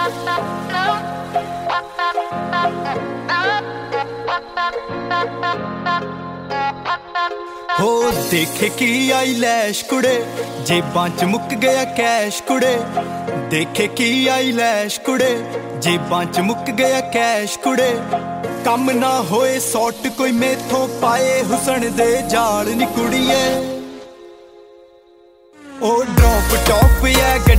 हो देखे की आई लैश कुड़े जेबां च मुक गया कैश कुड़े। देखे की आई लैश कुड़े जेबां च मुक गया कैश कुड़े। कम ना होए सौट कोई मेथों पाए हुसन दे जाल नी कुड़िए। ओ ड्रॉप टॉप है